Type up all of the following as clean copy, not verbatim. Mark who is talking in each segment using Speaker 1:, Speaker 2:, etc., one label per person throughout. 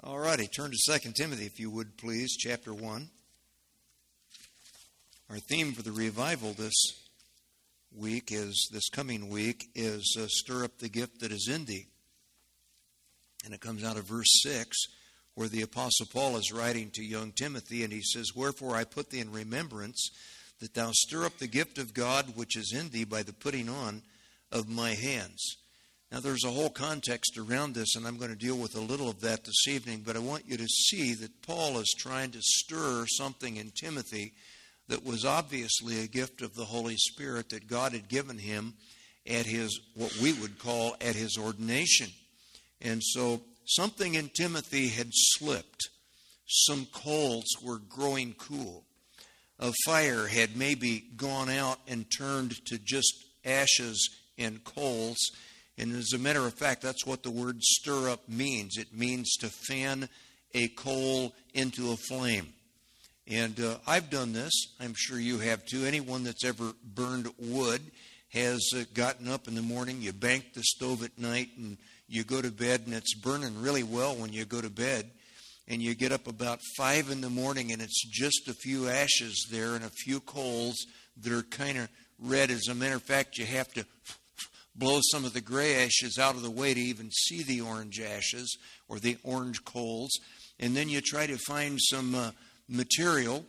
Speaker 1: All righty, turn to 2 Timothy, if you would, please, chapter 1. Our theme for the revival this coming week is stir up the gift that is in thee. And it comes out of verse 6, where the Apostle Paul is writing to young Timothy, and he says, "Wherefore I put thee in remembrance, that thou stir up the gift of God which is in thee by the putting on of my hands." Now, there's a whole context around this, and I'm going to deal with a little of that this evening, but I want you to see that Paul is trying to stir something in Timothy that was obviously a gift of the Holy Spirit that God had given him at his, what we would call, at his ordination. And so something in Timothy had slipped. Some coals were growing cool. A fire had maybe gone out and turned to just ashes and coals. And as a matter of fact, that's what the word stir up means. It means to fan a coal into a flame. And I've done this. I'm sure you have too. Anyone that's ever burned wood has gotten up in the morning, you bank the stove at night, and you go to bed, and it's burning really well when you go to bed. And you get up about 5 in the morning, and it's just a few ashes there and a few coals that are kind of red. As a matter of fact, you have to blow some of the gray ashes out of the way to even see the orange ashes or the orange coals. And then you try to find some material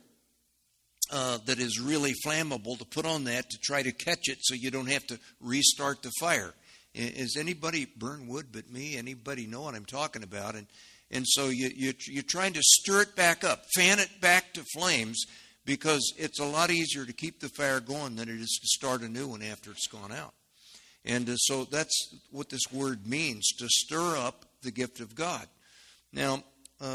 Speaker 1: that is really flammable to put on that to try to catch it so you don't have to restart the fire. Is anybody burn wood but me? Anybody know what I'm talking about? And so you're trying to stir it back up, fan it back to flames, because it's a lot easier to keep the fire going than it is to start a new one after it's gone out. And so that's what this word means, to stir up the gift of God. Now,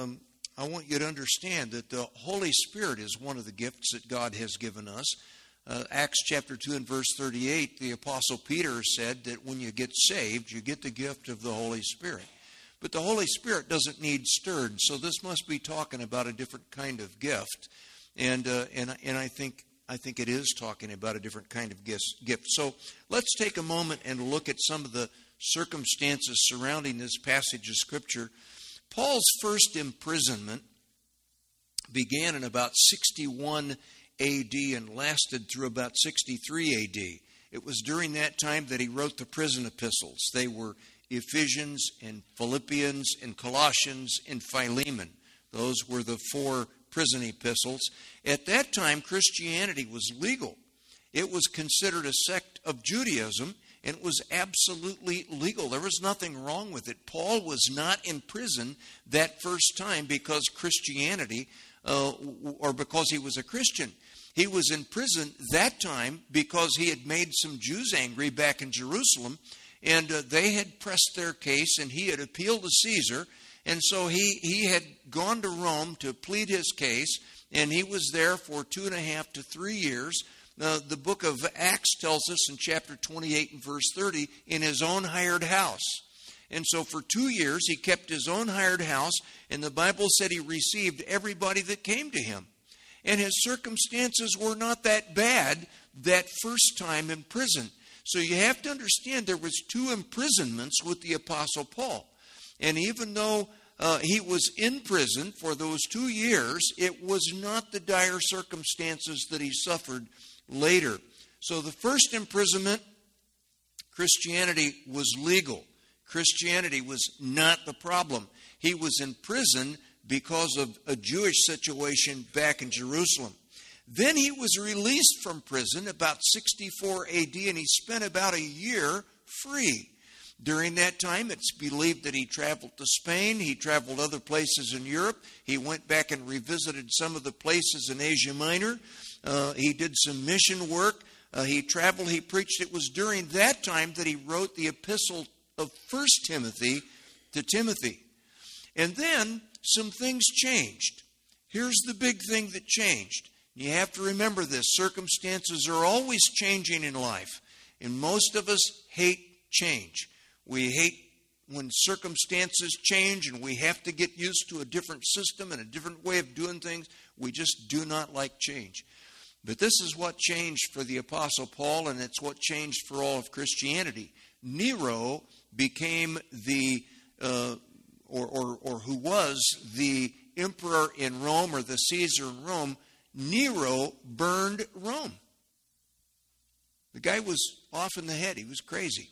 Speaker 1: I want you to understand that the Holy Spirit is one of the gifts that God has given us. Acts chapter 2 and verse 38, the Apostle Peter said that when you get saved, you get the gift of the Holy Spirit. But the Holy Spirit doesn't need stirred, so this must be talking about a different kind of gift. And I think it is talking about a different kind of gift. So let's take a moment and look at some of the circumstances surrounding this passage of Scripture. Paul's first imprisonment began in about 61 A.D. and lasted through about 63 A.D. It was during that time that he wrote the prison epistles. They were Ephesians and Philippians and Colossians and Philemon. Those were the 4 prison epistles. At that time, Christianity was legal. It was considered a sect of Judaism, and it was absolutely legal. There was nothing wrong with it. Paul was not in prison that first time because Christianity, or because he was a Christian. He was in prison that time because he had made some Jews angry back in Jerusalem, and they had pressed their case, and he had appealed to Caesar. And so he had gone to Rome to plead his case, and he was there for 2.5 to 3 years. The book of Acts tells us in chapter 28 and verse 30, in his own hired house. And so for 2 years, he kept his own hired house, and the Bible said he received everybody that came to him. And his circumstances were not that bad that first time in prison. So you have to understand there was 2 imprisonments with the Apostle Paul. And even though he was in prison for those 2 years, it was not the dire circumstances that he suffered later. So the first imprisonment, Christianity was legal. Christianity was not the problem. He was in prison because of a Jewish situation back in Jerusalem. Then he was released from prison about 64 A.D., and he spent about a year free. During that time, it's believed that he traveled to Spain. He traveled other places in Europe. He went back and revisited some of the places in Asia Minor. He did some mission work. He traveled. He preached. It was during that time that he wrote the epistle of 1 Timothy to Timothy. And then some things changed. Here's the big thing that changed. You have to remember this. Circumstances are always changing in life. And most of us hate change. We hate when circumstances change and we have to get used to a different system and a different way of doing things. We just do not like change. But this is what changed for the Apostle Paul, and it's what changed for all of Christianity. Nero became or who was the emperor in Rome, or the Caesar in Rome, Nero burned Rome. The guy was off in the head. He was crazy.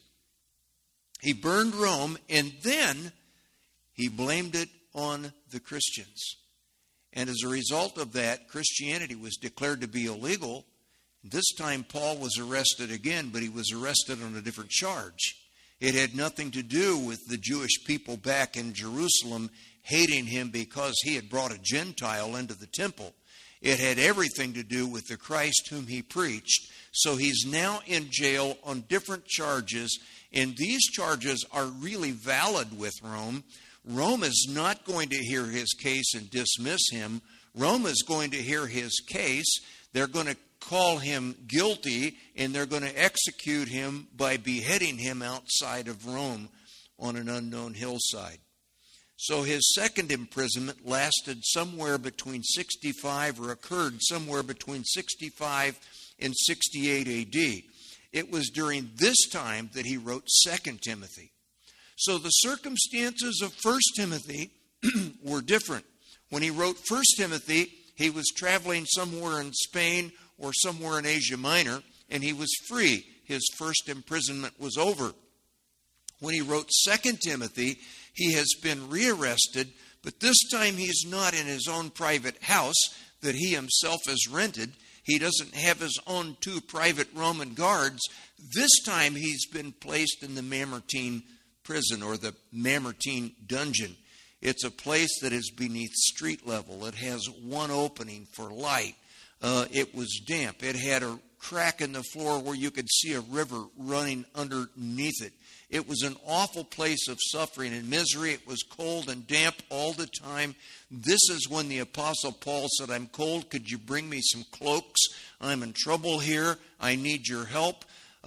Speaker 1: He burned Rome, and then he blamed it on the Christians. And as a result of that, Christianity was declared to be illegal. This time Paul was arrested again, but he was arrested on a different charge. It had nothing to do with the Jewish people back in Jerusalem hating him because he had brought a Gentile into the temple. It had everything to do with the Christ whom he preached. So he's now in jail on different charges, and these charges are really valid with Rome. Rome is not going to hear his case and dismiss him. Rome is going to hear his case. They're going to call him guilty, and they're going to execute him by beheading him outside of Rome on an unknown hillside. So his second imprisonment lasted somewhere between 65, or occurred somewhere between 65 and 68 AD. It was during this time that he wrote 2 Timothy. So the circumstances of 1 Timothy were different. When he wrote 1 Timothy, he was traveling somewhere in Spain or somewhere in Asia Minor, and he was free. His first imprisonment was over. When he wrote 2 Timothy, he has been rearrested, but this time he's not in his own private house that he himself has rented. He doesn't have his own 2 private Roman guards. This time he's been placed in the Mamertine prison, or the Mamertine dungeon. It's a place that is beneath street level. It has one opening for light. It was damp. It had a crack in the floor where you could see a river running underneath it. It was an awful place of suffering and misery. It was cold and damp all the time. This is when the Apostle Paul said, "I'm cold. Could you bring me some cloaks? I'm in trouble here. I need your help.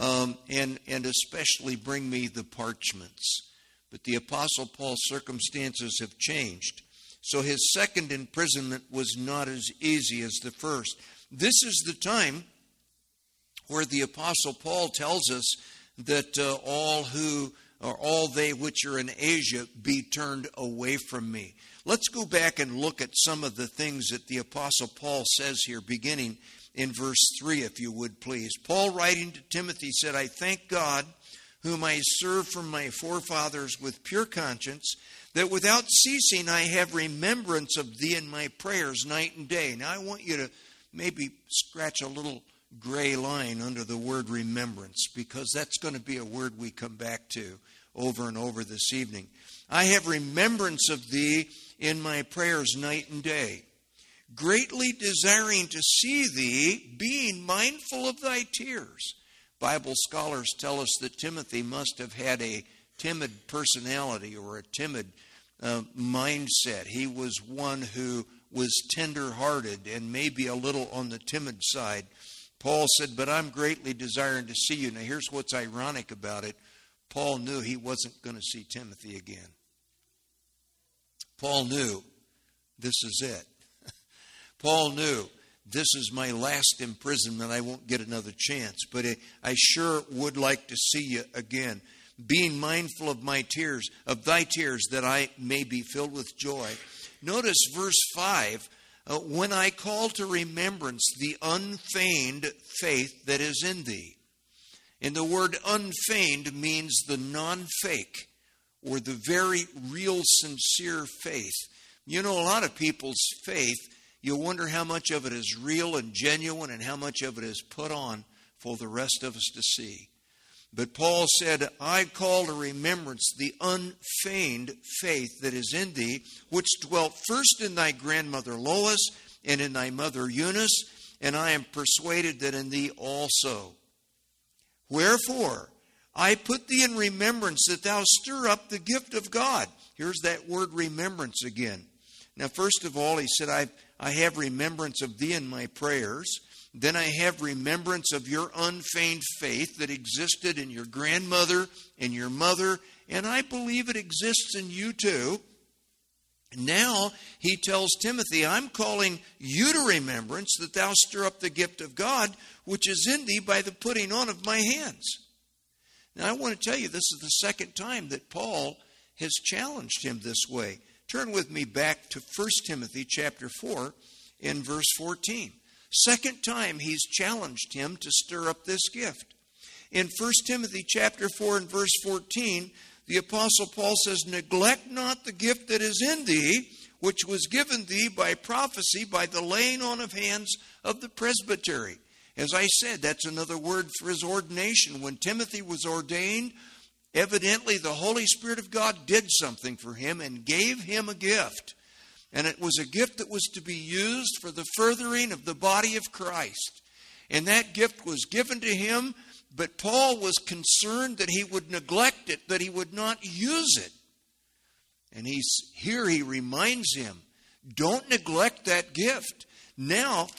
Speaker 1: And especially bring me the parchments." But the Apostle Paul's circumstances have changed. So his second imprisonment was not as easy as the first. This is the time where the Apostle Paul tells us that all they which are in Asia be turned away from me. Let's go back and look at some of the things that the Apostle Paul says here, beginning in verse 3, if you would please. Paul, writing to Timothy, said, "I thank God, whom I serve from my forefathers with pure conscience, that without ceasing I have remembrance of thee in my prayers night and day." Now I want you to maybe scratch a little gray line under the word remembrance, because that's going to be a word we come back to over and over this evening. "I have remembrance of thee in my prayers night and day, greatly desiring to see thee, being mindful of thy tears." Bible scholars tell us that Timothy must have had a timid personality, or a timid mindset. He was one who was tender-hearted and maybe a little on the timid side. Paul said, "But I'm greatly desiring to see you." Now here's what's ironic about it. Paul knew he wasn't going to see Timothy again. Paul knew this is it. Paul knew this is my last imprisonment. I won't get another chance, but I sure would like to see you again. "Being mindful of my tears, of thy tears, that I may be filled with joy." Notice verse 5, "When I call to remembrance the unfeigned faith that is in thee." And the word unfeigned means the non-fake, or the very real, sincere faith. You know, a lot of people's faith, you wonder how much of it is real and genuine and how much of it is put on for the rest of us to see. But Paul said, "I call to remembrance the unfeigned faith that is in thee, which dwelt first in thy grandmother Lois and in thy mother Eunice, and I am persuaded that in thee also. Wherefore, I put thee in remembrance that thou stir up the gift of God." Here's that word remembrance again. Now, first of all, he said, I have remembrance of thee in my prayers. Then I have remembrance of your unfeigned faith that existed in your grandmother and your mother, and I believe it exists in you too. Now he tells Timothy, "I'm calling you to remembrance that thou stir up the gift of God, which is in thee by the putting on of my hands." Now I want to tell you, this is the second time that Paul has challenged him this way. Turn with me back to 1 Timothy chapter 4 in verse 14. Second time he's challenged him to stir up this gift. In 1 Timothy chapter 4 and verse 14, the Apostle Paul says, "Neglect not the gift that is in thee, which was given thee by prophecy, by the laying on of hands of the presbytery." As I said, that's another word for his ordination. When Timothy was ordained, evidently the Holy Spirit of God did something for him and gave him a gift. And it was a gift that was to be used for the furthering of the body of Christ. And that gift was given to him, but Paul was concerned that he would neglect it, that he would not use it. And here he reminds him, don't neglect that gift. Now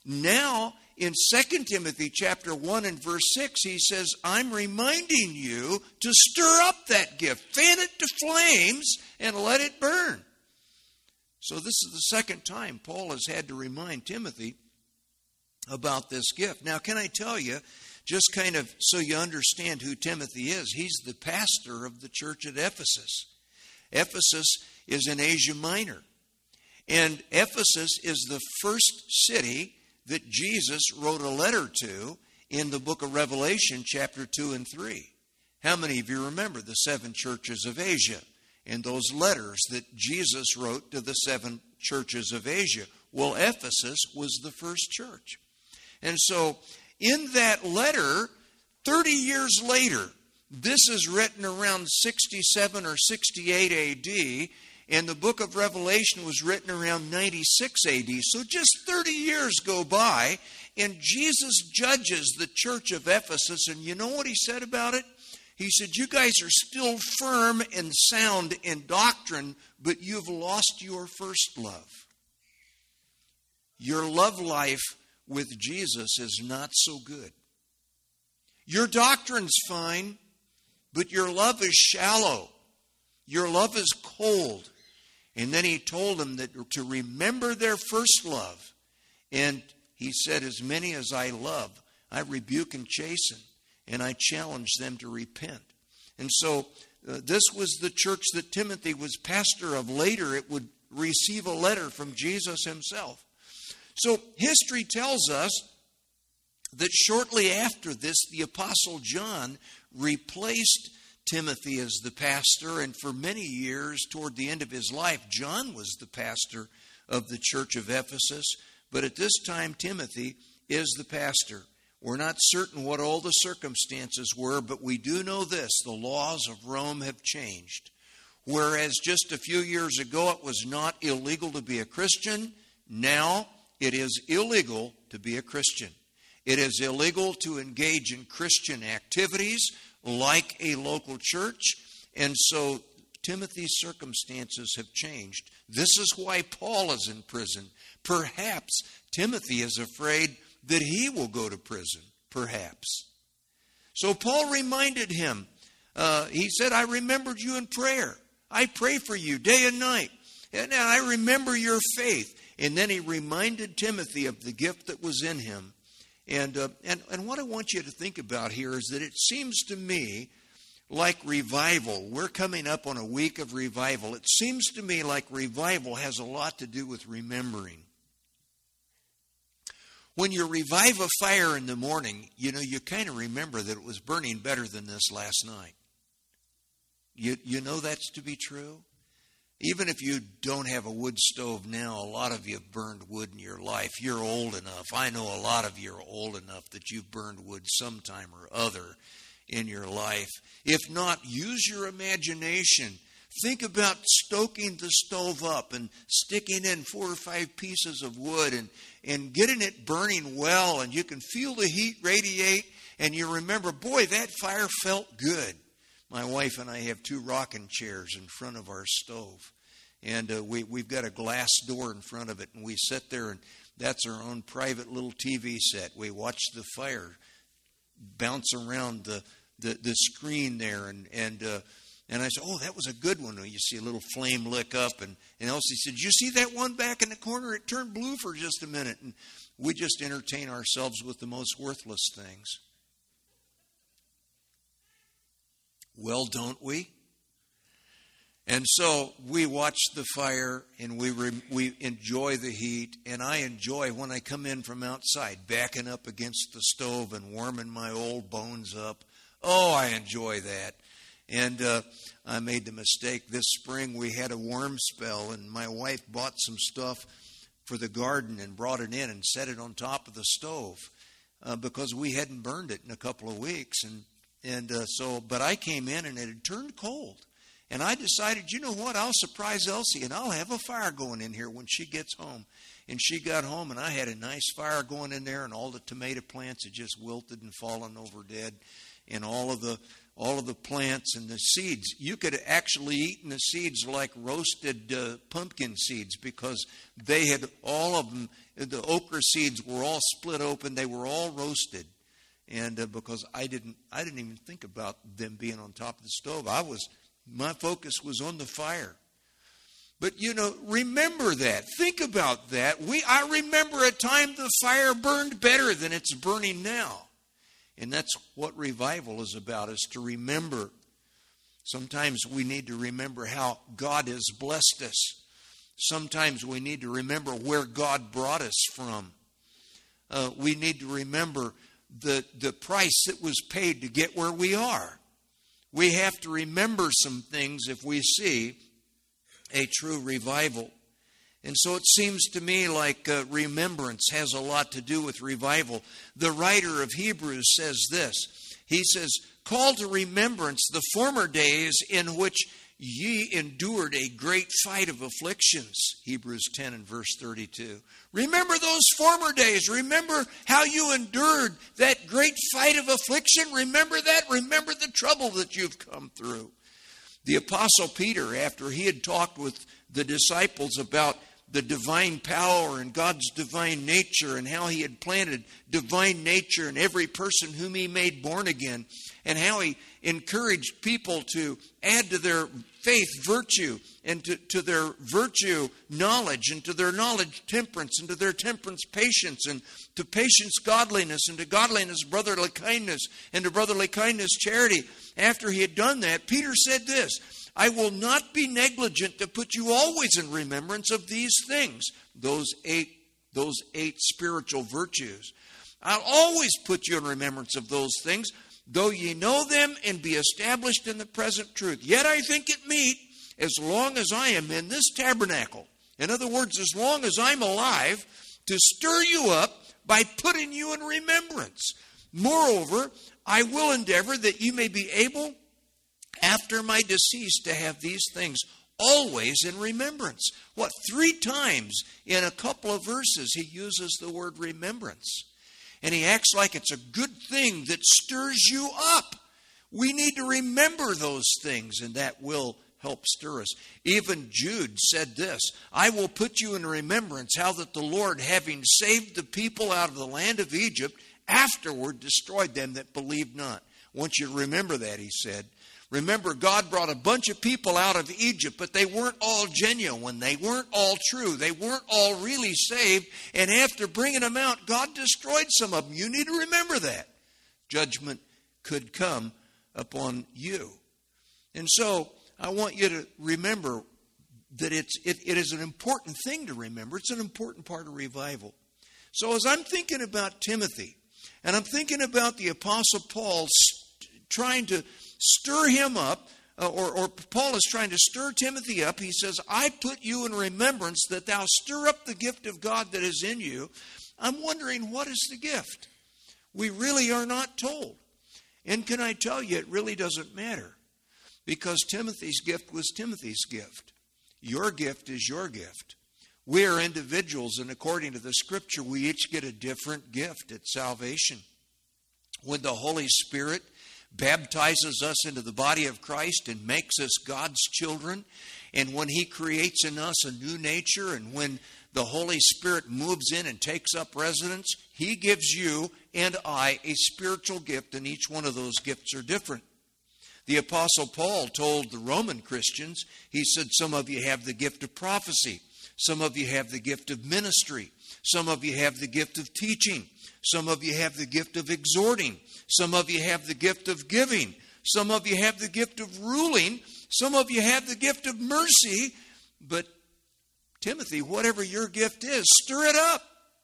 Speaker 1: in 2 Timothy chapter 1 and verse 6, he says, I'm reminding you to stir up that gift, fan it to flames, and let it burn. So this is the second time Paul has had to remind Timothy about this gift. Now, can I tell you, just kind of so you understand who Timothy is, he's the pastor of the church at Ephesus. Ephesus is in Asia Minor. And Ephesus is the first city that Jesus wrote a letter to in the book of Revelation, chapter 2 and 3. How many of you remember the 7 churches of Asia and those letters that Jesus wrote to the 7 churches of Asia? Well, Ephesus was the first church. And so in that letter, 30 years later, this is written around 67 or 68 A.D., and the book of Revelation was written around 96 A.D. So just 30 years go by, and Jesus judges the church of Ephesus, and you know what he said about it? He said, you guys are still firm and sound in doctrine, but you've lost your first love. Your love life with Jesus is not so good. Your doctrine's fine, but your love is shallow. Your love is cold. And then he told them that to remember their first love. And he said, as many as I love, I rebuke and chasten, and I challenge them to repent. And so this was the church that Timothy was pastor of. Later it would receive a letter from Jesus himself. So history tells us that shortly after this, the Apostle John replaced Timothy as the pastor, and for many years, toward the end of his life, John was the pastor of the church of Ephesus. But at this time, Timothy is the pastor. We're not certain what all the circumstances were, but we do know this: the laws of Rome have changed. Whereas just a few years ago it was not illegal to be a Christian, now it is illegal to be a Christian. It is illegal to engage in Christian activities like a local church. And so Timothy's circumstances have changed. This is why Paul is in prison. Perhaps Timothy is afraid that he will go to prison. Perhaps. So Paul reminded him. He said, I remembered you in prayer. I pray for you day and night. And I remember your faith. And then he reminded Timothy of the gift that was in him. And what I want you to think about here is that it seems to me like revival. We're coming up on a week of revival. It seems to me like revival has a lot to do with remembering. When you revive a fire in the morning, you kind of remember that it was burning better than this last night. You know that's to be true? Even if you don't have a wood stove now, a lot of you have burned wood in your life. You're old enough. I know a lot of you are old enough that you've burned wood sometime or other in your life. If not, use your imagination. Think about stoking the stove up and sticking in 4 or 5 pieces of wood and getting it burning well, and you can feel the heat radiate, and you remember, boy, that fire felt good. My wife and I have 2 rocking chairs in front of our stove. And we've got a glass door in front of it. And we sit there, and that's our own private little TV set. We watch the fire bounce around the screen there. And I said, oh, that was a good one. You see a little flame lick up. And Elsie said, did you see that one back in the corner? It turned blue for just a minute. And we just entertain ourselves with the most worthless things. Well, don't we? And so we watch the fire, and we enjoy the heat. And I enjoy when I come in from outside, backing up against the stove and warming my old bones up. Oh, I enjoy that. And I made the mistake this spring. We had a worm spell, and my wife bought some stuff for the garden and brought it in and set it on top of the stove because we hadn't burned it in a couple of weeks. But I came in and it had turned cold. And I decided, you know what, I'll surprise Elsie and I'll have a fire going in here when she gets home. And she got home and I had a nice fire going in there, and all the tomato plants had just wilted and fallen over dead. And all of the plants and the seeds, you could actually eat the seeds like roasted pumpkin seeds, because they had all of them. The okra seeds were all split open; they were all roasted. And because I didn't even think about them being on top of the stove. My focus was on the fire. But remember that. Think about that. I remember a time the fire burned better than it's burning now. And that's what revival is about, is to remember. Sometimes we need to remember how God has blessed us. Sometimes we need to remember where God brought us from. We need to remember the price that was paid to get where we are. We have to remember some things if we see a true revival. And so it seems to me like remembrance has a lot to do with revival. The writer of Hebrews says this. He says, "Call to remembrance the former days in which ye endured a great fight of afflictions." Hebrews 10 and verse 32. Remember those former days. Remember how you endured that great fight of affliction. Remember that. Remember the trouble that you've come through. The Apostle Peter, after he had talked with the disciples about the divine power and God's divine nature, and how he had planted divine nature in every person whom he made born again, and how he encouraged people to add to their faith virtue, and to their virtue knowledge, and to their knowledge temperance, and to their temperance patience, and to patience godliness, and to godliness brotherly kindness, and to brotherly kindness charity. After he had done that, Peter said this, "I will not be negligent to put you always in remembrance of these things," those eight spiritual virtues. "I'll always put you in remembrance of those things, though ye know them and be established in the present truth. Yet I think it meet, as long as I am in this tabernacle," in other words, as long as I'm alive, "to stir you up by putting you in remembrance. Moreover, I will endeavor that you may be able, after my decease, to have these things always in remembrance." What, 3 times in a couple of verses he uses the word remembrance. And he acts like it's a good thing that stirs you up. We need to remember those things, and that will help stir us. Even Jude said this, "I will put you in remembrance how that the Lord, having saved the people out of the land of Egypt, afterward destroyed them that believed not." I want you to remember that, he said. Remember, God brought a bunch of people out of Egypt, but they weren't all genuine. They weren't all true. They weren't all really saved. And after bringing them out, God destroyed some of them. You need to remember that. Judgment could come upon you. And so I want you to remember that it is an important thing to remember. It's an important part of revival. So as I'm thinking about Timothy, and I'm thinking about the Apostle Paul trying to stir him up, or Paul is trying to stir Timothy up. He says, "I put you in remembrance that thou stir up the gift of God that is in you." I'm wondering, what is the gift? We really are not told. And can I tell you, it really doesn't matter. Because Timothy's gift was Timothy's gift. Your gift is your gift. We are individuals, and according to the Scripture, we each get a different gift at salvation. When the Holy Spirit baptizes us into the body of Christ and makes us God's children, and when He creates in us a new nature, and when the Holy Spirit moves in and takes up residence, He gives you and I a spiritual gift, and each one of those gifts are different. The Apostle Paul told the Roman Christians, he said, "Some of you have the gift of prophecy. Some of you have the gift of ministry. Some of you have the gift of teaching. Some of you have the gift of exhorting. Some of you have the gift of giving. Some of you have the gift of ruling. Some of you have the gift of mercy, but Timothy, whatever your gift is, stir it up.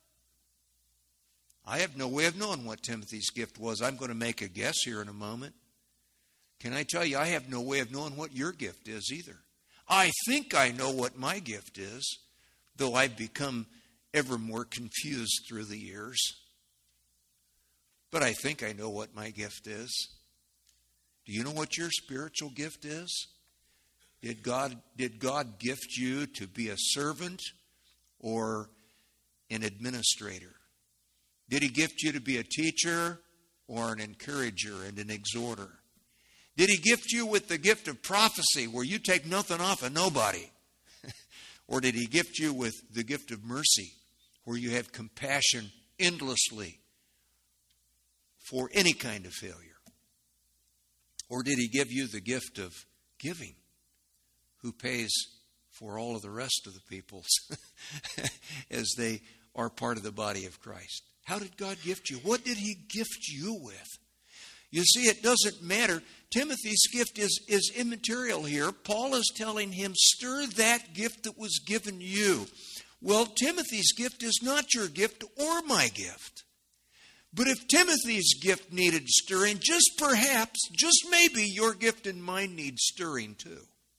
Speaker 1: I have no way of knowing what Timothy's gift was. I'm going to make a guess here in a moment. Can I tell you, I have no way of knowing what your gift is either. I think I know what my gift is, though I've become ever more confused through the years. But I think I know what my gift is. Do you know what your spiritual gift is? Did God gift you to be a servant or an administrator? Did He gift you to be a teacher or an encourager and an exhorter? Did He gift you with the gift of prophecy where you take nothing off of nobody? Or did He gift you with the gift of mercy where you have compassion endlessly for any kind of failure? Or did He give you the gift of giving, who pays for all of the rest of the peoples as they are part of the body of Christ? How did God gift you? What did He gift you with? You see, it doesn't matter. Timothy's gift is immaterial here. Paul is telling him, stir that gift that was given you. Well, Timothy's gift is not your gift or my gift. But if Timothy's gift needed stirring, just perhaps, just maybe, your gift and mine need stirring too.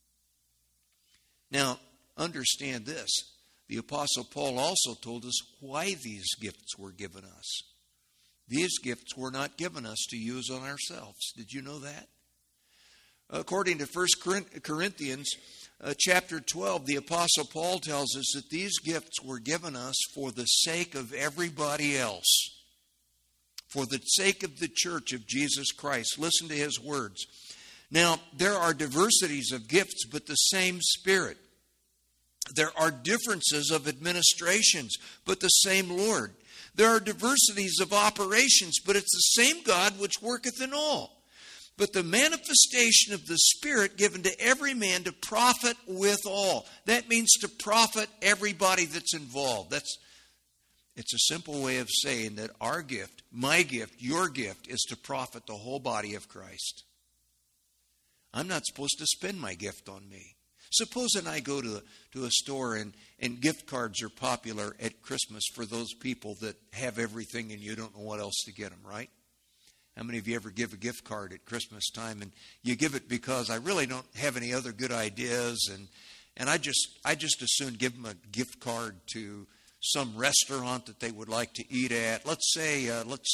Speaker 1: Now, understand this. The Apostle Paul also told us why these gifts were given us. These gifts were not given us to use on ourselves. Did you know that? According to 1 Corinthians chapter 12, the Apostle Paul tells us that these gifts were given us for the sake of everybody else. For the sake of the church of Jesus Christ. Listen to his words. Now, there are diversities of gifts, but the same Spirit. There are differences of administrations, but the same Lord. There are diversities of operations, but it's the same God which worketh in all. But the manifestation of the Spirit given to every man to profit withal. That means to profit everybody that's involved. It's a simple way of saying that our gift, my gift, your gift, is to profit the whole body of Christ. I'm not supposed to spend my gift on me. Supposing I go to a store and gift cards are popular at Christmas for those people that have everything and you don't know what else to get them, right? How many of you ever give a gift card at Christmas time and you give it because I really don't have any other good ideas and I just as soon give them a gift card to some restaurant that they would like to eat at. Let's say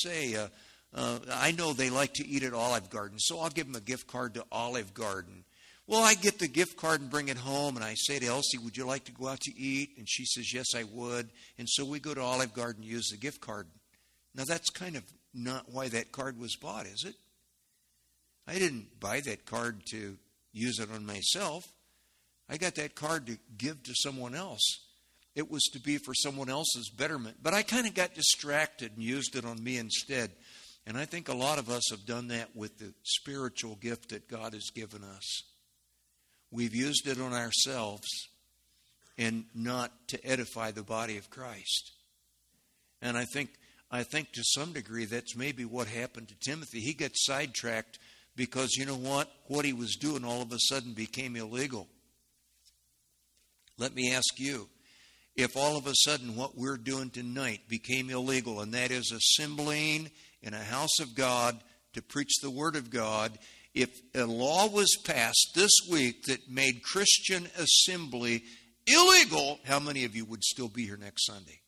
Speaker 1: I know they like to eat at Olive Garden, so I'll give them a gift card to Olive Garden. Well, I get the gift card and bring it home, and I say to Elsie, would you like to go out to eat? And she says, yes, I would. And so we go to Olive Garden and use the gift card. Now, that's kind of not why that card was bought, is it? I didn't buy that card to use it on myself. I got that card to give to someone else. It was to be for someone else's betterment. But I kind of got distracted and used it on me instead. And I think a lot of us have done that with the spiritual gift that God has given us. We've used it on ourselves and not to edify the body of Christ. And I think to some degree that's maybe what happened to Timothy. He got sidetracked because you know what? What he was doing all of a sudden became illegal. Let me ask you, if all of a sudden what we're doing tonight became illegal, and that is assembling in a house of God to preach the Word of God, if a law was passed this week that made Christian assembly illegal, how many of you would still be here next Sunday?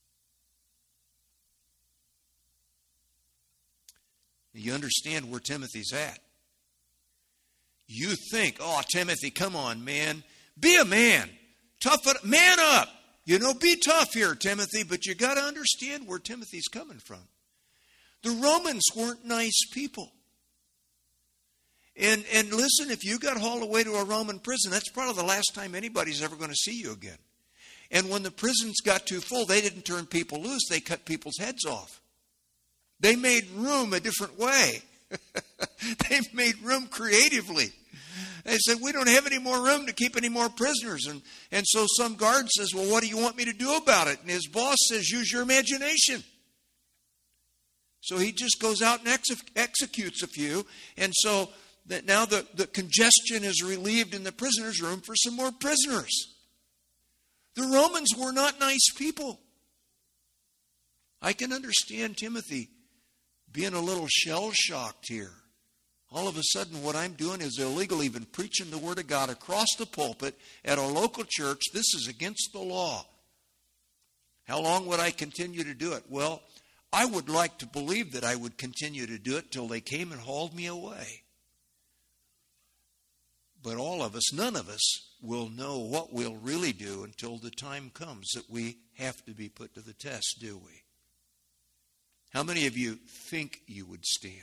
Speaker 1: You understand where Timothy's at. You think, oh, Timothy, come on, man. Be a man. Man up. Be tough here, Timothy, but you got to understand where Timothy's coming from. The Romans weren't nice people. And listen, if you got hauled away to a Roman prison, that's probably the last time anybody's ever going to see you again. And when the prisons got too full, they didn't turn people loose. They cut people's heads off. They made room a different way. They made room creatively. They said, we don't have any more room to keep any more prisoners. And so some guard says, well, what do you want me to do about it? And his boss says, use your imagination. So he just goes out and executes a few. And so that now the congestion is relieved in the prisoners' room for some more prisoners. The Romans were not nice people. I can understand Timothy being a little shell-shocked here. All of a sudden, what I'm doing is illegal, even preaching the Word of God across the pulpit at a local church. This is against the law. How long would I continue to do it? Well, I would like to believe that I would continue to do it till they came and hauled me away. But all of us, none of us, will know what we'll really do until the time comes that we have to be put to the test, do we? How many of you think you would stand?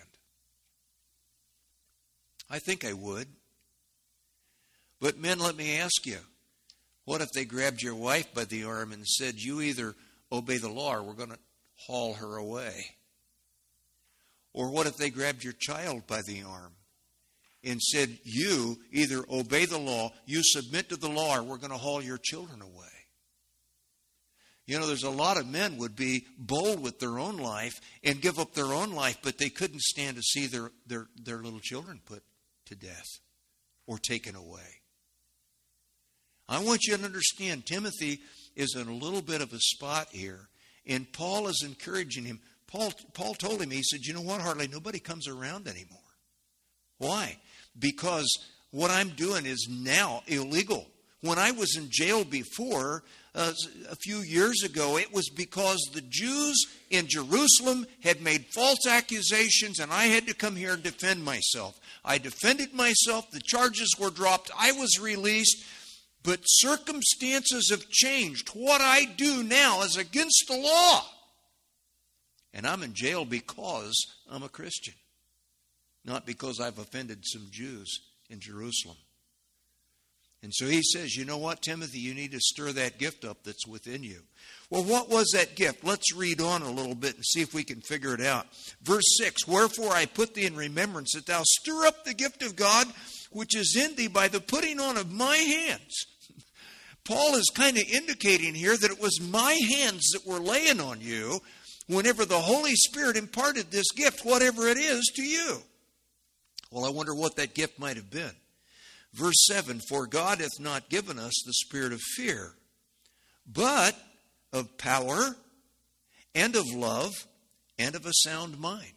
Speaker 1: I think I would. But men, let me ask you, what if they grabbed your wife by the arm and said, you either obey the law or we're going to haul her away? Or what if they grabbed your child by the arm and said, you either obey the law, you submit to the law, or we're going to haul your children away? You know, there's a lot of men would be bold with their own life and give up their own life, but they couldn't stand to see their little children put to death or taken away. I want you to understand, Timothy is in a little bit of a spot here, and Paul is encouraging him. Paul told him, he said, you know what, hardly nobody comes around anymore. Why? Because what I'm doing is now illegal. When I was in jail before, a few years ago, it was because the Jews in Jerusalem had made false accusations, and I had to come here and defend myself. I defended myself. The charges were dropped. I was released. But circumstances have changed. What I do now is against the law. And I'm in jail because I'm a Christian, not because I've offended some Jews in Jerusalem. And so he says, you know what, Timothy, you need to stir that gift up that's within you. Well, what was that gift? Let's read on a little bit and see if we can figure it out. Verse 6, wherefore I put thee in remembrance that thou stir up the gift of God which is in thee by the putting on of my hands. Paul is kind of indicating here that it was my hands that were laying on you whenever the Holy Spirit imparted this gift, whatever it is, to you. Well, I wonder what that gift might have been. Verse 7, for God hath not given us the spirit of fear, but of power and of love and of a sound mind.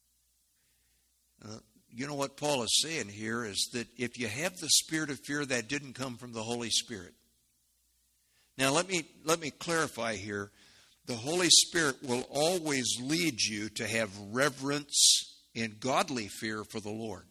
Speaker 1: You know what Paul is saying here is that if you have the spirit of fear, that didn't come from the Holy Spirit. Now let me clarify here. The Holy Spirit will always lead you to have reverence and godly fear for the Lord.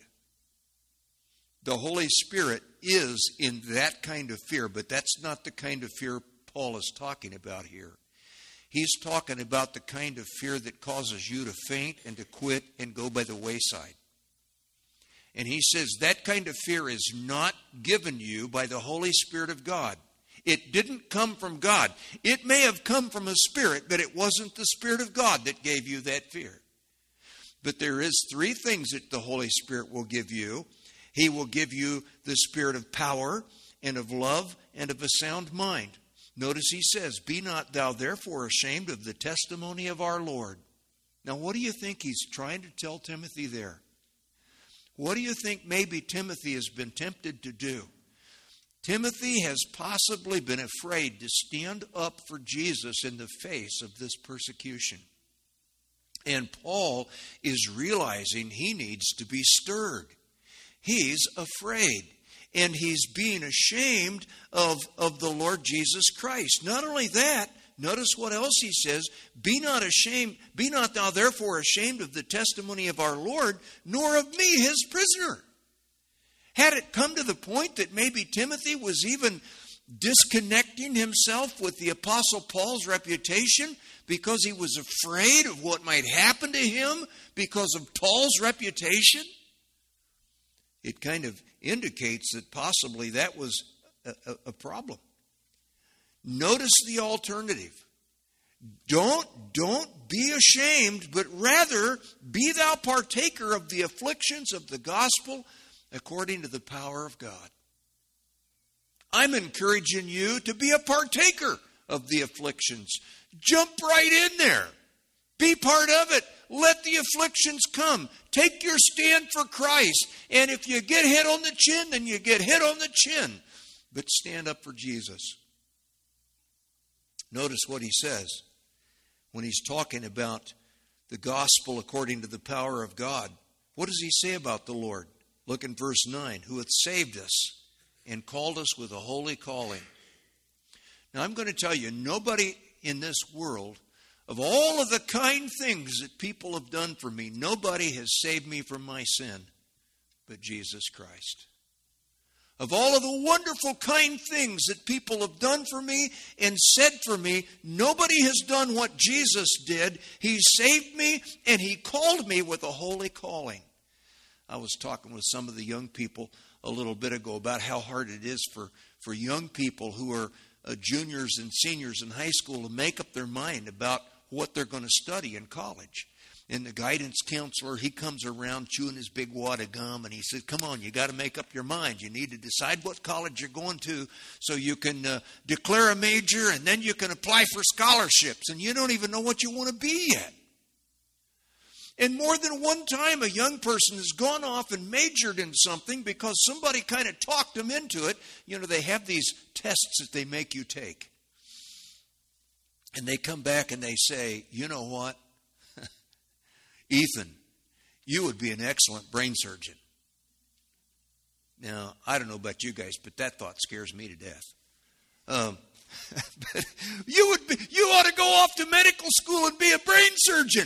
Speaker 1: The Holy Spirit is in that kind of fear, but that's not the kind of fear Paul is talking about here. He's talking about the kind of fear that causes you to faint and to quit and go by the wayside. And he says that kind of fear is not given you by the Holy Spirit of God. It didn't come from God. It may have come from a spirit, but it wasn't the Spirit of God that gave you that fear. But there is three things that the Holy Spirit will give you. He will give you the spirit of power and of love and of a sound mind. Notice he says, be not thou therefore ashamed of the testimony of our Lord. Now, what do you think he's trying to tell Timothy there? What do you think maybe Timothy has been tempted to do? Timothy has possibly been afraid to stand up for Jesus in the face of this persecution. And Paul is realizing he needs to be stirred. He's afraid. And he's being ashamed of the Lord Jesus Christ. Not only that, notice what else he says. Be not thou therefore ashamed of the testimony of our Lord, nor of me, his prisoner. Had it come to the point that maybe Timothy was even disconnecting himself with the Apostle Paul's reputation because he was afraid of what might happen to him because of Paul's reputation? It kind of indicates that possibly that was a problem. Notice the alternative. Don't be ashamed, but rather be thou partaker of the afflictions of the gospel according to the power of God. I'm encouraging you to be a partaker of the afflictions. Jump right in there. Be part of it. Let the afflictions come. Take your stand for Christ. And if you get hit on the chin, then you get hit on the chin. But stand up for Jesus. Notice what he says when he's talking about the gospel according to the power of God. What does he say about the Lord? Look in verse 9. Who hath saved us and called us with a holy calling. Now I'm going to tell you, nobody in this world, of all of the kind things that people have done for me, nobody has saved me from my sin but Jesus Christ. Of all of the wonderful kind things that people have done for me and said for me, nobody has done what Jesus did. He saved me and he called me with a holy calling. I was talking with some of the young people a little bit ago about how hard it is for young people who are juniors and seniors in high school to make up their mind about what they're going to study in college. And the guidance counselor, he comes around chewing his big wad of gum, and he says, come on, you got to make up your mind. You need to decide what college you're going to so you can declare a major, and then you can apply for scholarships. And you don't even know what you want to be yet. And more than one time, a young person has gone off and majored in something because somebody kind of talked them into it. You know, they have these tests that they make you take. And they come back and they say, you know what? Ethan, you would be an excellent brain surgeon. Now, I don't know about you guys, but that thought scares me to death. But you ought to go off to medical school and be a brain surgeon.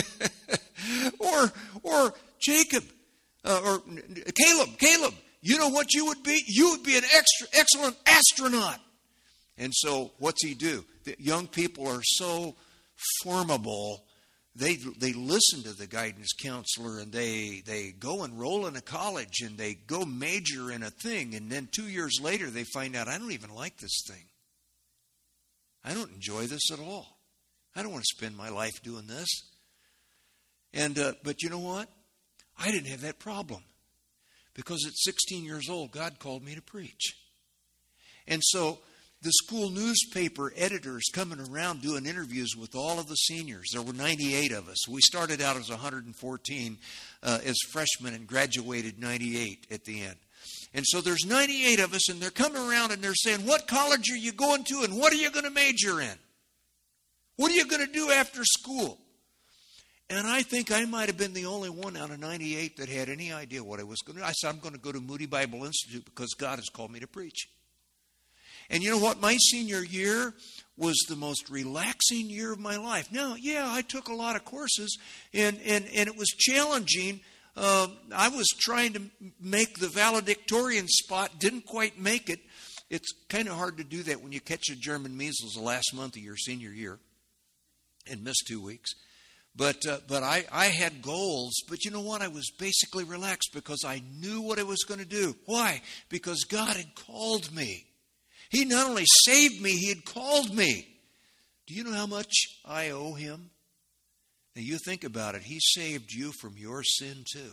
Speaker 1: or Jacob, or Caleb, you know what you would be? You would be an excellent astronaut. And so what's he do? The young people are so formable. They listen to the guidance counselor, and they go enroll in a college, and they go major in a thing. And then 2 years later, they find out, I don't even like this thing. I don't enjoy this at all. I don't want to spend my life doing this. But you know what? I didn't have that problem. Because at 16 years old, God called me to preach. And so the school newspaper editors coming around doing interviews with all of the seniors. There were 98 of us. We started out as 114 as freshmen and graduated 98 at the end. And so there's 98 of us, and they're coming around and they're saying, what college are you going to, and what are you going to major in? What are you going to do after school? And I think I might have been the only one out of 98 that had any idea what I was going to do. I said, I'm going to go to Moody Bible Institute because God has called me to preach. And you know what? My senior year was the most relaxing year of my life. Now, yeah, I took a lot of courses, and it was challenging. I was trying to make the valedictorian spot, didn't quite make it. It's kind of hard to do that when you catch the German measles the last month of your senior year and miss 2 weeks. But I had goals. But you know what? I was basically relaxed because I knew what I was going to do. Why? Because God had called me. He not only saved me, he had called me. Do you know how much I owe him? Now you think about it. He saved you from your sin too.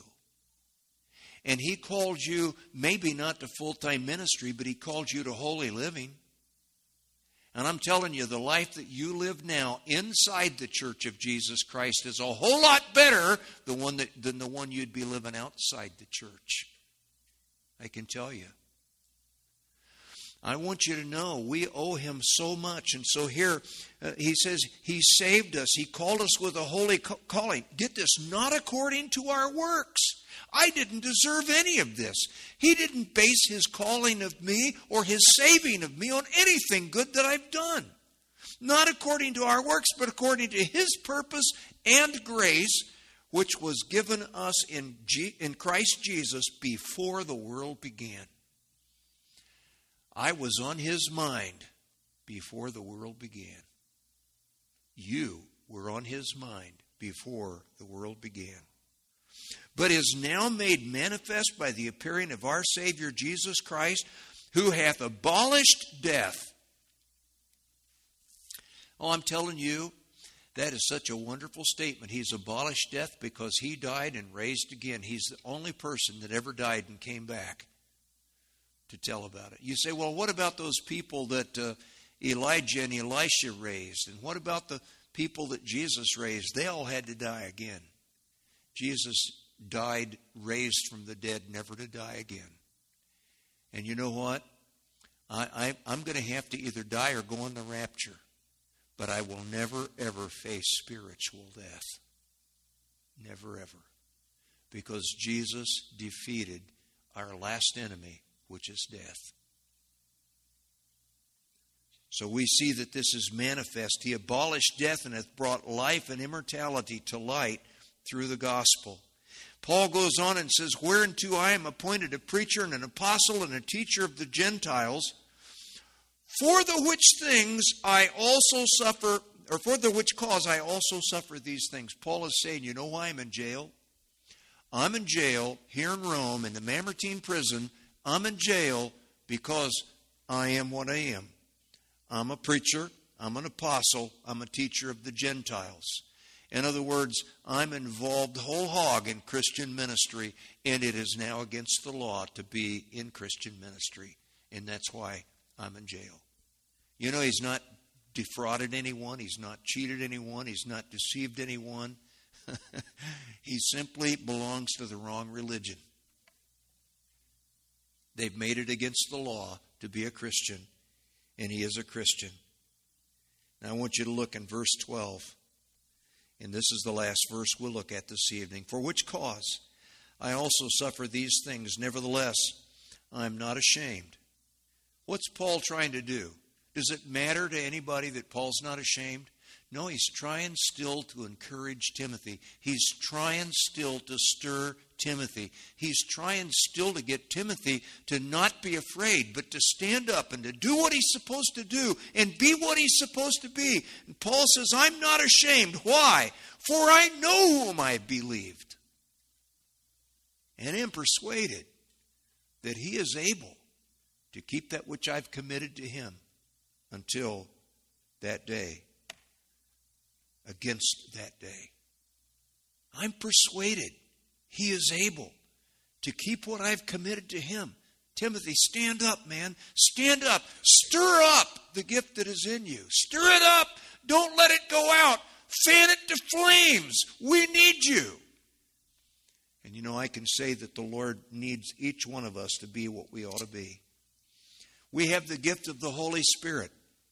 Speaker 1: And he called you maybe not to full-time ministry, but he called you to holy living. And I'm telling you, the life that you live now inside the Church of Jesus Christ is a whole lot better than the one you'd be living outside the church. I can tell you. I want you to know we owe him so much. And so here he says he saved us. He called us with a holy calling. Get this, not according to our works. I didn't deserve any of this. He didn't base his calling of me or his saving of me on anything good that I've done. Not according to our works, but according to his purpose and grace, which was given us in Christ Jesus before the world began. I was on his mind before the world began. You were on his mind before the world began. But is now made manifest by the appearing of our Savior Jesus Christ, who hath abolished death. Oh, I'm telling you, that is such a wonderful statement. He's abolished death because he died and raised again. He's the only person that ever died and came back to tell about it. You say, well, what about those people that Elijah and Elisha raised? And what about the people that Jesus raised, they all had to die again. Jesus died, raised from the dead, never to die again. And you know what? I'm going to have to either die or go on the rapture. But I will never, ever face spiritual death. Never, ever. Because Jesus defeated our last enemy, which is death. So we see that this is manifest. He abolished death and hath brought life and immortality to light through the gospel. Paul goes on and says, whereunto I am appointed a preacher and an apostle and a teacher of the Gentiles, for the which things I also suffer, or for the which cause I also suffer these things. Paul is saying, you know why I'm in jail? I'm in jail here in Rome in the Mamertine prison. I'm in jail because I am what I am. I'm a preacher, I'm an apostle, I'm a teacher of the Gentiles. In other words, I'm involved whole hog in Christian ministry, and it is now against the law to be in Christian ministry. And that's why I'm in jail. You know, he's not defrauded anyone, he's not cheated anyone, he's not deceived anyone. He simply belongs to the wrong religion. They've made it against the law to be a Christian, and he is a Christian. Now I want you to look in verse 12. And this is the last verse we'll look at this evening. For which cause I also suffer these things, nevertheless I am not ashamed. What's Paul trying to do? Does it matter to anybody that Paul's not ashamed? No, he's trying still to encourage Timothy. He's trying still to stir Timothy. He's trying still to get Timothy to not be afraid, but to stand up and to do what he's supposed to do and be what he's supposed to be. And Paul says, I'm not ashamed. Why? For I know whom I believed, and am persuaded that he is able to keep that which I've committed to him until that day. Against that day. I'm persuaded he is able to keep what I've committed to him. Timothy, stand up, man. Stand up. Stir up the gift that is in you. Stir it up. Don't let it go out. Fan it to flames. We need you. And you know, I can say that the Lord needs each one of us to be what we ought to be. We have the gift of the Holy Spirit.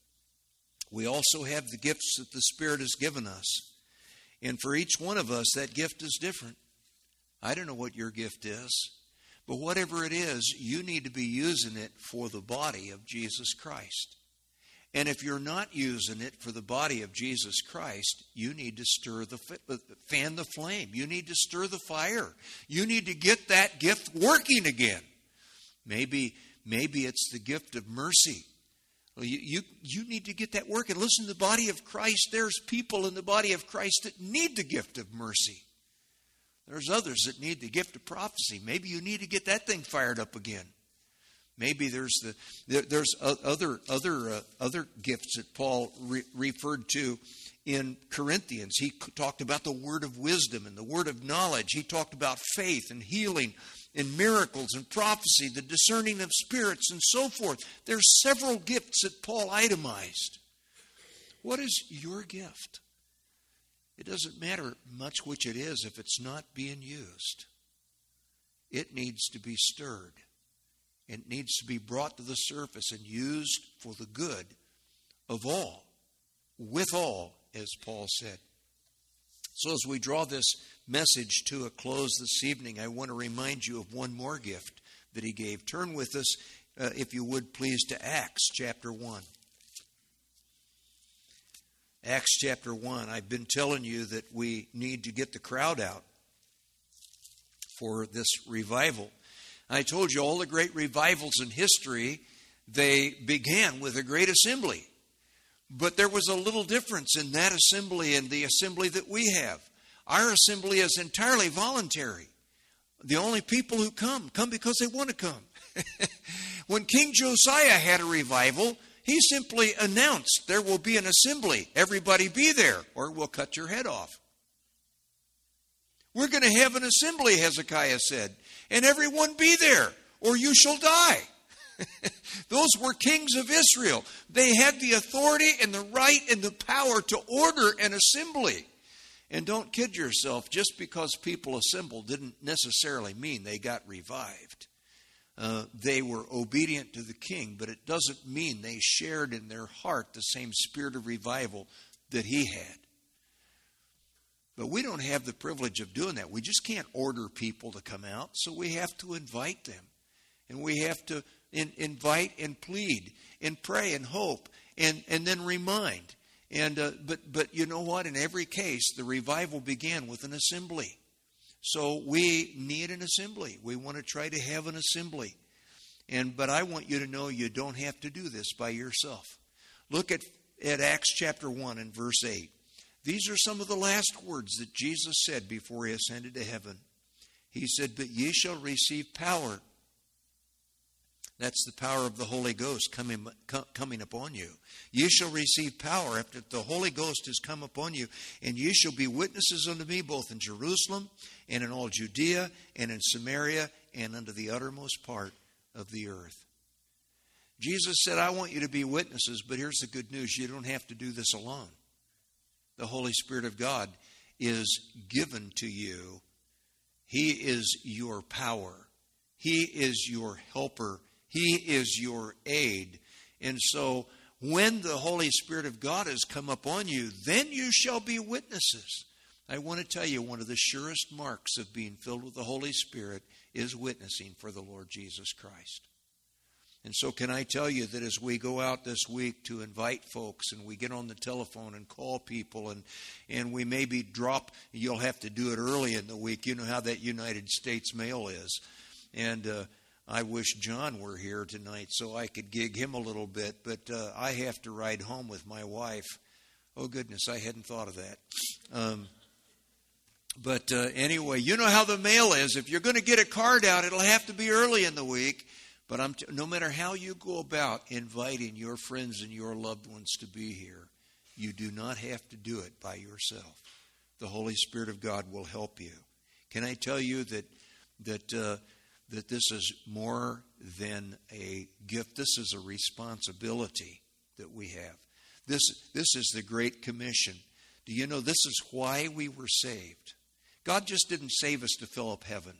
Speaker 1: We also have the gifts that the Spirit has given us. And for each one of us, that gift is different. I don't know what your gift is, but whatever it is, you need to be using it for the body of Jesus Christ. And if you're not using it for the body of Jesus Christ, you need to fan the flame. You need to stir the fire. You need to get that gift working again. Maybe it's the gift of mercy. Well, you need to get that working. Listen, the body of Christ, there's people in the body of Christ that need the gift of mercy. There's others that need the gift of prophecy. Maybe you need to get that thing fired up again. Maybe there's other gifts that Paul referred to in Corinthians. He talked about the word of wisdom and the word of knowledge. He talked about faith and healing and miracles and prophecy, the discerning of spirits and so forth. There's several gifts that Paul itemized. What is your gift? It doesn't matter much which it is if it's not being used. It needs to be stirred. It needs to be brought to the surface and used for the good of all, with all, as Paul said. So as we draw this message to a close this evening, I want to remind you of one more gift that he gave. Turn with us, if you would please, to Acts chapter 1. Acts chapter 1. I've been telling you that we need to get the crowd out for this revival. I told you all the great revivals in history, they began with a great assembly. But there was a little difference in that assembly and the assembly that we have. Our assembly is entirely voluntary. The only people who come because they want to come. When King Josiah had a revival, he simply announced there will be an assembly. Everybody be there or we'll cut your head off. We're going to have an assembly, Hezekiah said, and everyone be there or you shall die. Those were kings of Israel. They had the authority and the right and the power to order an assembly. And don't kid yourself, just because people assembled didn't necessarily mean they got revived. They were obedient to the king, but it doesn't mean they shared in their heart the same spirit of revival that he had. But we don't have the privilege of doing that. We just can't order people to come out, so we have to invite them. And we have to invite and plead and pray and hope and then remind. And but you know what? In every case, the revival began with an assembly. So we need an assembly. We want to try to have an assembly. But I want you to know you don't have to do this by yourself. Look at Acts chapter 1 and verse 8. These are some of the last words that Jesus said before he ascended to heaven. He said, "But ye shall receive power." That's the power of the Holy Ghost coming upon you. Ye shall receive power after the Holy Ghost has come upon you, and ye shall be witnesses unto me both in Jerusalem and in all Judea and in Samaria and unto the uttermost part of the earth. Jesus said, I want you to be witnesses, but here's the good news. You don't have to do this alone. The Holy Spirit of God is given to you. He is your power. He is your helper. He is your aid. And so when the Holy Spirit of God has come upon you, then you shall be witnesses. I want to tell you, one of the surest marks of being filled with the Holy Spirit is witnessing for the Lord Jesus Christ. And so can I tell you that as we go out this week to invite folks and we get on the telephone and call people and we maybe drop, you'll have to do it early in the week. You know how that United States mail is. And I wish John were here tonight so I could gig him a little bit. But I have to ride home with my wife. Oh, goodness, I hadn't thought of that. But anyway, you know how the mail is. If you're going to get a card out, it'll have to be early in the week. But no matter how you go about inviting your friends and your loved ones to be here, you do not have to do it by yourself. The Holy Spirit of God will help you. Can I tell you that this is more than a gift? This is a responsibility that we have. This is the Great Commission. Do you know this is why we were saved? God just didn't save us to fill up heaven.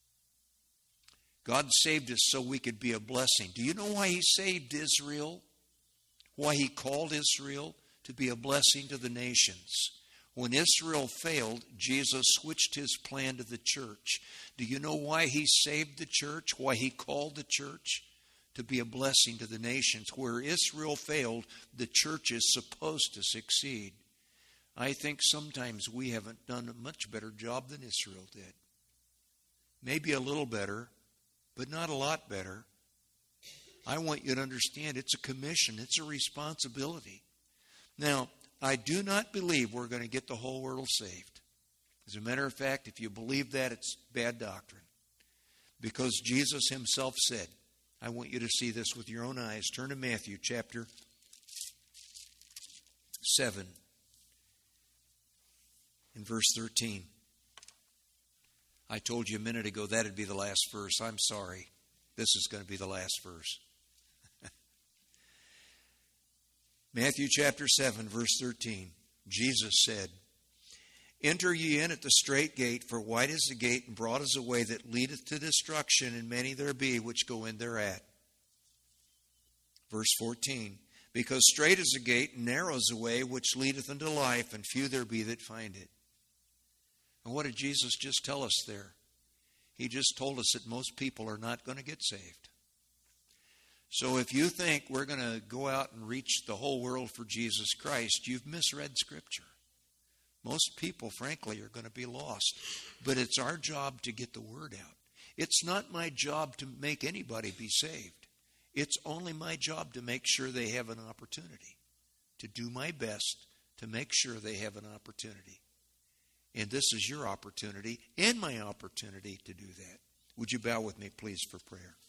Speaker 1: God saved us so we could be a blessing. Do you know why He saved Israel? Why He called Israel to be a blessing to the nations? When Israel failed, Jesus switched His plan to the church. Do you know why He saved the church? Why He called the church? To be a blessing to the nations. Where Israel failed, the church is supposed to succeed. I think sometimes we haven't done a much better job than Israel did. Maybe a little better, but not a lot better. I want you to understand it's a commission. It's a responsibility. Now, I do not believe we're going to get the whole world saved. As a matter of fact, if you believe that, it's bad doctrine. Because Jesus Himself said, I want you to see this with your own eyes. Turn to Matthew chapter 7 and verse 13. I told you a minute ago that'd be the last verse. I'm sorry. This is going to be the last verse. Matthew chapter 7, verse 13. Jesus said, Enter ye in at the strait gate, for wide is the gate, and broad is the way that leadeth to destruction, and many there be which go in thereat. Verse 14. Because strait is the gate, and narrow is the way which leadeth unto life, and few there be that find it. And what did Jesus just tell us there? He just told us that most people are not going to get saved. So if you think we're going to go out and reach the whole world for Jesus Christ, you've misread Scripture. Most people, frankly, are going to be lost. But it's our job to get the word out. It's not my job to make anybody be saved. It's only my job to make sure they have an opportunity. To do my best to make sure they have an opportunity. And this is your opportunity and my opportunity to do that. Would you bow with me, please, for prayer?